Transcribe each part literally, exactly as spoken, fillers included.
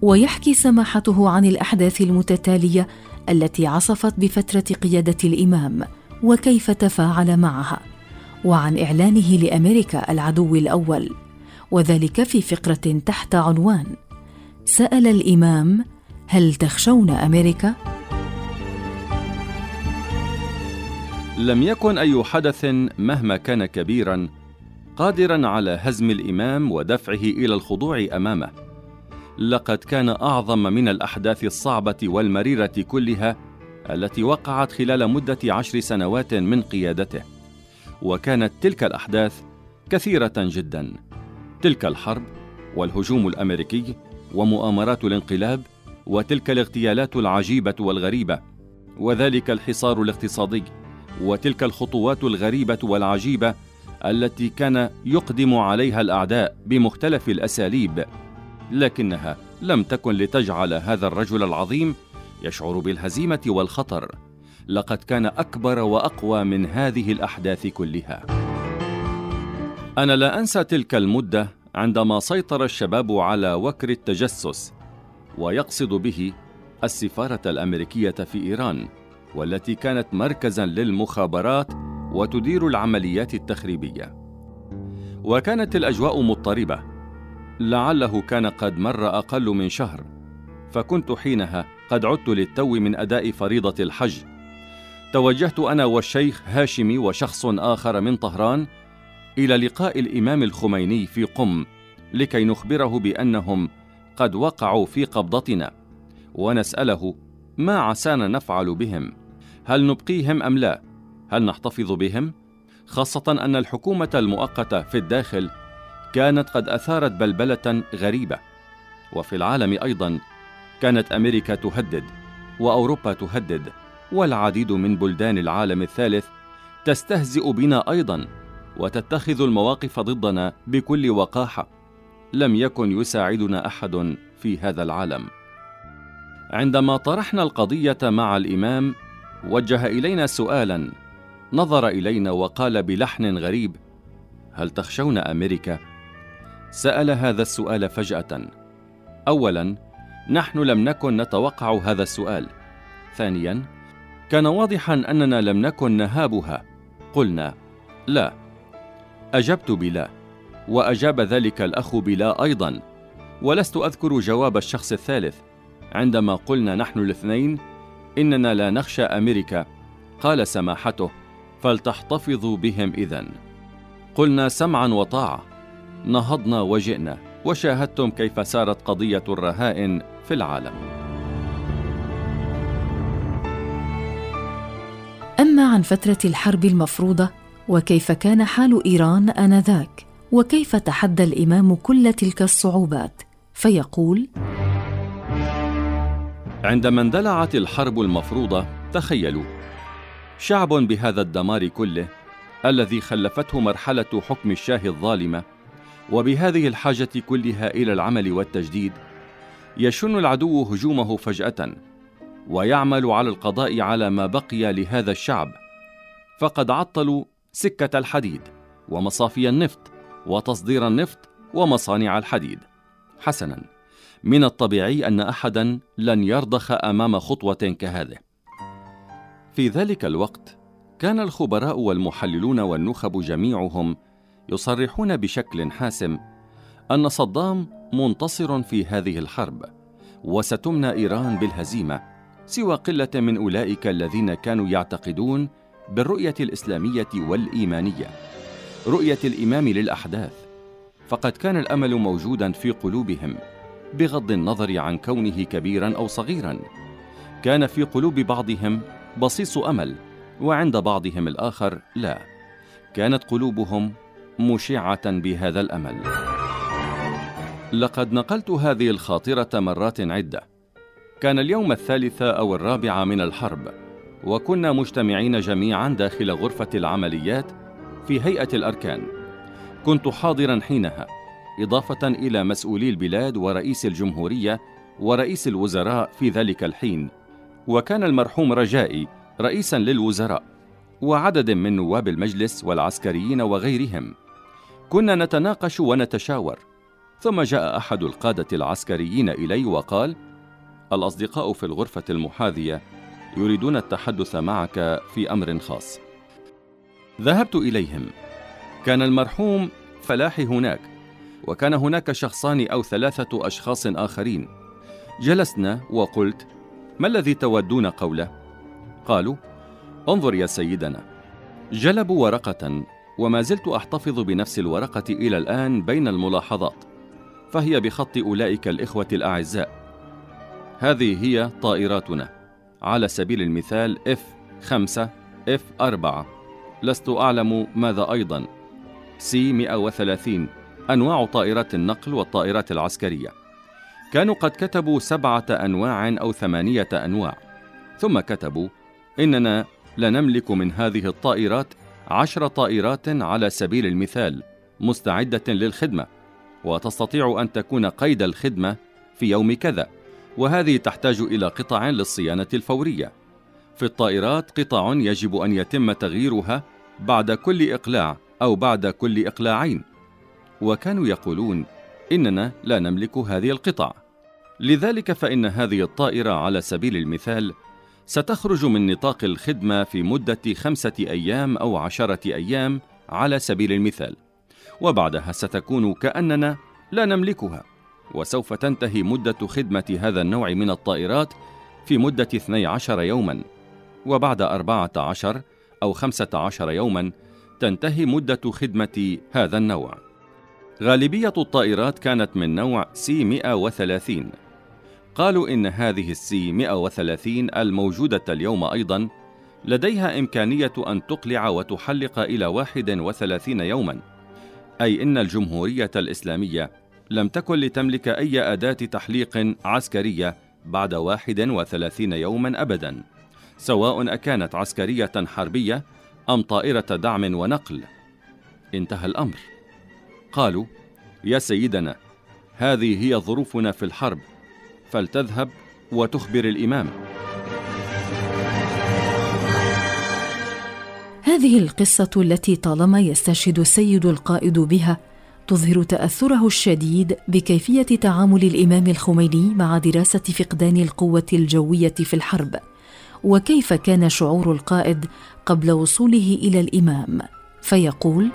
ويحكي سماحته عن الأحداث المتتالية التي عصفت بفترة قيادة الإمام وكيف تفاعل معها، وعن إعلانه لأمريكا العدو الأول، وذلك في فقرة تحت عنوان سأل الإمام: هل تخشون أمريكا؟ لم يكن أي حدث مهما كان كبيراً قادراً على هزم الإمام ودفعه إلى الخضوع أمامه. لقد كان أعظم من الأحداث الصعبة والمريرة كلها التي وقعت خلال مدة عشر سنوات من قيادته، وكانت تلك الأحداث كثيرة جداً. تلك الحرب والهجوم الأمريكي ومؤامرات الانقلاب، وتلك الاغتيالات العجيبة والغريبة، وذلك الحصار الاقتصادي، وتلك الخطوات الغريبة والعجيبة التي كان يقدم عليها الأعداء بمختلف الأساليب، لكنها لم تكن لتجعل هذا الرجل العظيم يشعر بالهزيمة والخطر. لقد كان أكبر وأقوى من هذه الأحداث كلها. أنا لا أنسى تلك المدة عندما سيطر الشباب على وكر التجسس، ويقصد به السفارة الأمريكية في إيران، والتي كانت مركزاً للمخابرات وتدير العمليات التخريبية. وكانت الأجواء مضطربة، لعله كان قد مر أقل من شهر، فكنت حينها قد عدت للتو من أداء فريضة الحج. توجهت أنا والشيخ هاشمي وشخص آخر من طهران إلى لقاء الإمام الخميني في قم، لكي نخبره بأنهم قد وقعوا في قبضتنا، ونسأله ما عسانا نفعل بهم، هل نبقيهم أم لا؟ هل نحتفظ بهم؟ خاصة أن الحكومة المؤقتة في الداخل كانت قد أثارت بلبلة غريبة، وفي العالم أيضا كانت أمريكا تهدد، وأوروبا تهدد، والعديد من بلدان العالم الثالث تستهزئ بنا أيضا، وتتخذ المواقف ضدنا بكل وقاحة. لم يكن يساعدنا أحد في هذا العالم. عندما طرحنا القضية مع الإمام، وجه إلينا سؤالا، نظر إلينا وقال بلحن غريب: هل تخشون أمريكا؟ سأل هذا السؤال فجأة. أولا، نحن لم نكن نتوقع هذا السؤال. ثانيا، كان واضحا أننا لم نكن نهابها. قلنا لا. أجبت بلا، وأجاب ذلك الأخ بلا أيضا، ولست أذكر جواب الشخص الثالث. عندما قلنا نحن الاثنين إننا لا نخشى أمريكا، قال سماحته: فلتحتفظوا بهم إذن. قلنا سمعا وطاعة. نهضنا وجئنا، وشاهدتم كيف سارت قضية الرهائن في العالم. أما عن فترة الحرب المفروضة، وكيف كان حال إيران آنذاك، وكيف تحدى الإمام كل تلك الصعوبات، فيقول: عندما اندلعت الحرب المفروضة، تخيلوا شعب بهذا الدمار كله، الذي خلفته مرحلة حكم الشاه الظالمة، وبهذه الحاجة كلها إلى العمل والتجديد، يشن العدو هجومه فجأة، ويعمل على القضاء على ما بقي لهذا الشعب. فقد عطلوا سكة الحديد، ومصافي النفط، وتصدير النفط، ومصانع الحديد. حسنا، من الطبيعي أن أحدا لن يرضخ أمام خطوة كهذه. في ذلك الوقت كان الخبراء والمحللون والنخب جميعهم يصرحون بشكل حاسم أن صدام منتصر في هذه الحرب، وستمنى إيران بالهزيمة، سوى قلة من أولئك الذين كانوا يعتقدون بالرؤية الإسلامية والإيمانية، رؤية الإمام للأحداث. فقد كان الأمل موجودا في قلوبهم، بغض النظر عن كونه كبيرا أو صغيرا. كان في قلوب بعضهم بصيص أمل، وعند بعضهم الآخر لا. كانت قلوبهم مشعة بهذا الأمل. لقد نقلت هذه الخاطرة مرات عدة. كان اليوم الثالث أو الرابع من الحرب، وكنا مجتمعين جميعا داخل غرفة العمليات في هيئة الأركان. كنت حاضرا حينها، إضافة إلى مسؤولي البلاد ورئيس الجمهورية ورئيس الوزراء في ذلك الحين، وكان المرحوم رجائي رئيسا للوزراء، وعدد من نواب المجلس والعسكريين وغيرهم. كنا نتناقش ونتشاور، ثم جاء أحد القادة العسكريين إلي وقال: الأصدقاء في الغرفة المحاذية يريدون التحدث معك في أمر خاص. ذهبت إليهم. كان المرحوم فلاحي هناك، وكان هناك شخصان أو ثلاثة أشخاص آخرين. جلسنا وقلت: ما الذي تودون قوله؟ قالوا: انظر يا سيدنا. جلبوا ورقة، وما زلت أحتفظ بنفس الورقة إلى الآن بين الملاحظات، فهي بخط أولئك الإخوة الأعزاء. هذه هي طائراتنا، على سبيل المثال إف خمسة، إف أربعة، لست أعلم ماذا أيضا، سي مئة وثلاثين، أنواع طائرات النقل والطائرات العسكرية. كانوا قد كتبوا سبعة أنواع أو ثمانية أنواع، ثم كتبوا: إننا لنملك من هذه الطائرات عشر طائرات على سبيل المثال مستعدة للخدمة، وتستطيع أن تكون قيد الخدمة في يوم كذا، وهذه تحتاج إلى قطع للصيانة الفورية. في الطائرات قطع يجب أن يتم تغييرها بعد كل إقلاع أو بعد كل إقلاعين، وكانوا يقولون: إننا لا نملك هذه القطع. لذلك فإن هذه الطائرة على سبيل المثال ستخرج من نطاق الخدمة في مدة خمسة أيام أو عشرة أيام على سبيل المثال، وبعدها ستكون كأننا لا نملكها، وسوف تنتهي مدة خدمة هذا النوع من الطائرات في مدة اثني عشر يوما، وبعد أربعة عشر أو خمسة عشر يوما تنتهي مدة خدمة هذا النوع. غالبية الطائرات كانت من نوع سي مئة وثلاثين. قالوا إن هذه السي مئة وثلاثين الموجودة اليوم أيضا لديها إمكانية أن تقلع وتحلق إلى واحد وثلاثين يوما، أي إن الجمهورية الإسلامية لم تكن لتملك أي أداة تحليق عسكرية بعد واحد وثلاثين يوما أبدا، سواء أكانت عسكرية حربية أم طائرة دعم ونقل. انتهى الأمر. قالوا: يا سيدنا، هذه هي ظروفنا في الحرب، فلتذهب وتخبر الإمام. هذه القصة التي طالما يستشهد السيد القائد بها تظهر تأثره الشديد بكيفية تعامل الإمام الخميني مع دراسة فقدان القوة الجوية في الحرب، وكيف كان شعور القائد قبل وصوله إلى الإمام. فيقول: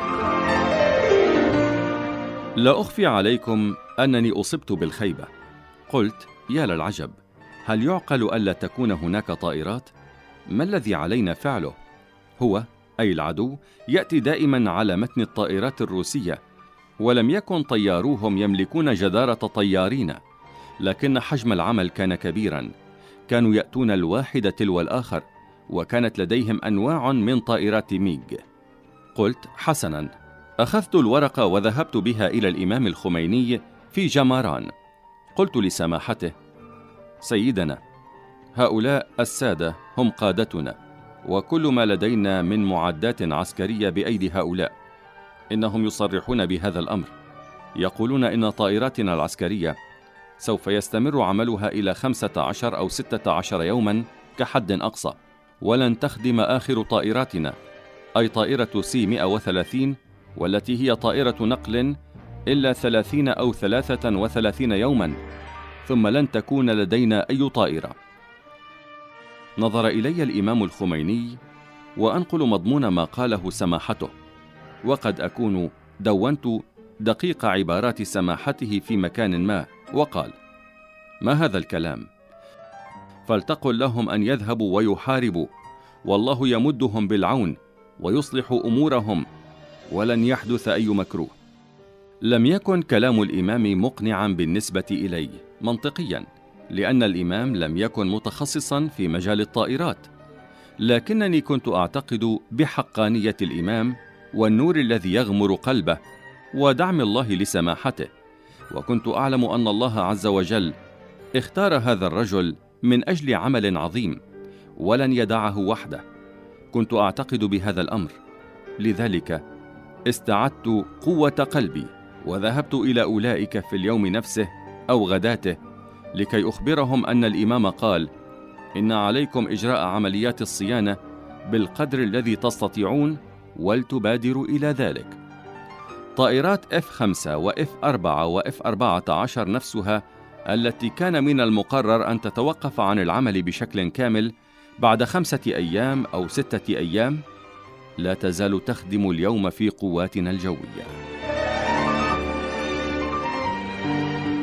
لا أخفي عليكم أنني أصبت بالخيبة. قلت: يا للعجب، هل يعقل ألا تكون هناك طائرات؟ ما الذي علينا فعله؟ هو أي العدو يأتي دائما على متن الطائرات الروسية، ولم يكن طياروهم يملكون جدارة طيارين، لكن حجم العمل كان كبيرا. كانوا يأتون الواحد تلو الآخر، وكانت لديهم أنواع من طائرات ميغ. قلت: حسنا. أخذت الورقة وذهبت بها إلى الإمام الخميني في جماران. قلت لسماحته: سيدنا، هؤلاء السادة هم قادتنا، وكل ما لدينا من معدات عسكرية بأيدي هؤلاء. إنهم يصرحون بهذا الأمر، يقولون إن طائراتنا العسكرية سوف يستمر عملها إلى خمسة عشر أو ستة عشر يوما كحد أقصى، ولن تخدم آخر طائراتنا، أي طائرة سي مئة وثلاثين والتي هي طائرة نقل، إلا ثلاثين أو ثلاثة وثلاثين يوما، ثم لن تكون لدينا أي طائرة. نظر إلي الإمام الخميني وأنقل مضمون ما قاله سماحته، وقد أكون دونت دقيق عبارات سماحته في مكان ما، وقال: ما هذا الكلام؟ فلتقل لهم أن يذهبوا ويحاربوا، والله يمدهم بالعون ويصلح أمورهم، ولن يحدث أي مكروه. لم يكن كلام الإمام مقنعا بالنسبة إلي منطقيا، لأن الإمام لم يكن متخصصا في مجال الطائرات، لكنني كنت أعتقد بحقانية الإمام والنور الذي يغمر قلبه ودعم الله لسماحته، وكنت أعلم أن الله عز وجل اختار هذا الرجل من أجل عمل عظيم ولن يدعه وحده. كنت أعتقد بهذا الأمر، لذلك استعدت قوة قلبي وذهبت إلى أولئك في اليوم نفسه أو غداته لكي أخبرهم أن الإمام قال: إن عليكم إجراء عمليات الصيانة بالقدر الذي تستطيعون ولتبادروا إلى ذلك. طائرات إف خمسة وإف أربعة وإف أربعة عشر نفسها التي كان من المقرر أن تتوقف عن العمل بشكل كامل بعد خمسة أيام أو ستة أيام لا تزال تخدم اليوم في قواتنا الجوية.